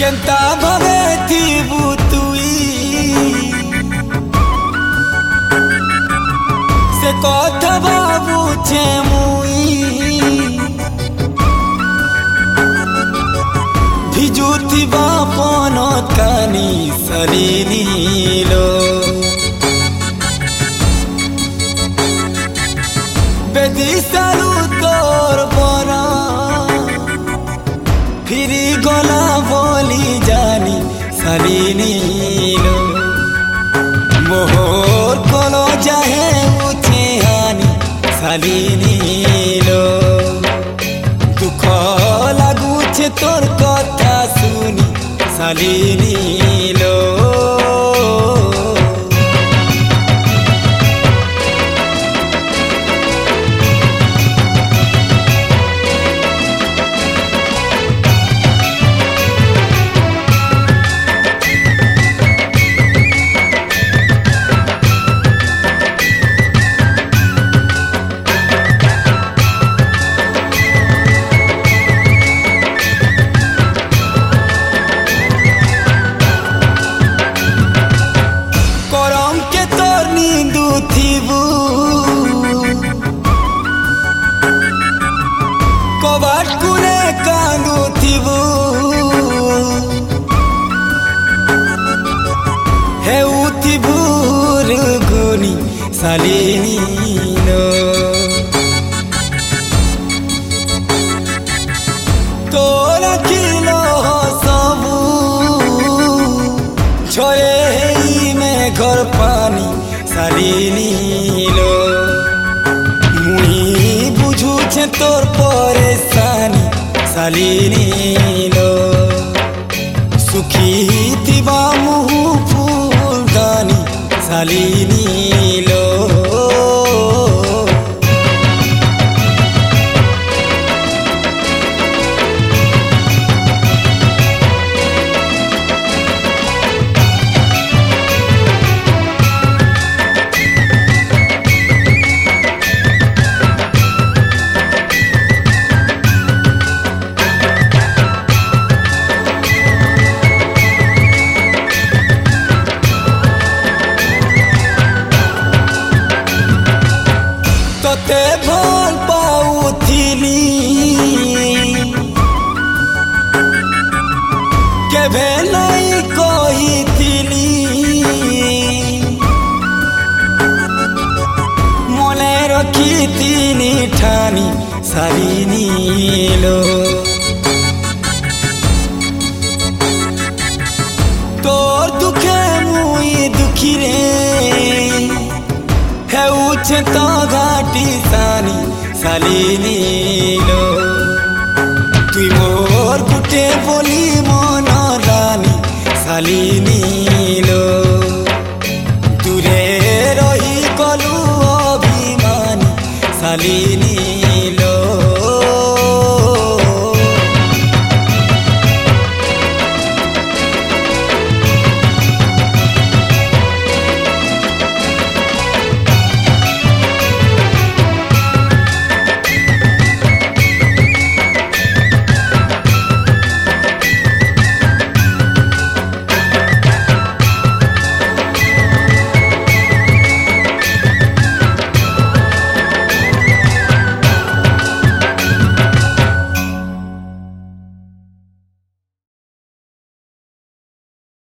Kenta भावे थी बुतुई से कथा भाबुछे मुई भिजुथी बापन कानी सलिनीलो बेदी सालू तोर बरा फिरी गला बोली जानी सलिनीलो मोहर कलो जाहे उठे हानी सलिनीलो दुख लागुछे तोर कथा सुनी सलिनीलो कबाट कुने कांदू थीबू हे उठी भूर गुनी सलिनीलो तोरा किलो सबू छोरे में घर पानी सलिनीलो मुई बुझू छे तोर परेशानी सलिनीलो सुखी थिबा मुहु फूलदानी सलिनीलो तोते भल पाउथिली केभे नहीं कहिथिली मने रखिथिनी ठानी सलिनीलो तोर दुखे मुई दुखी रे है उछे तो घाटी सानी सलिनीलो